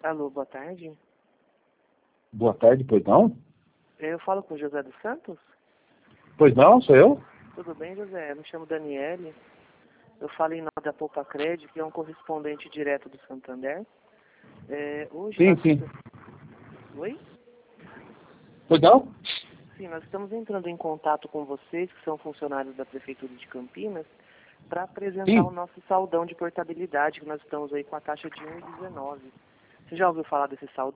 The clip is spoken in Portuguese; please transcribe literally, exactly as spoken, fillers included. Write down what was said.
Alô, boa tarde. Boa tarde, pois não? Eu falo com o José dos Santos? Pois não, sou eu? Tudo bem, José? Eu me chamo Daniele. Eu falo em nome da Poupa Cred, que é um correspondente direto do Santander. É, hoje Sim, nós... sim. Oi? Pois não? Sim, nós estamos entrando em contato com vocês, que são funcionários da Prefeitura de Campinas, para apresentar o Sim. nosso saldão de portabilidade, que nós estamos aí com a taxa de um vírgula dezenove. Você já ouviu falar desse saldão?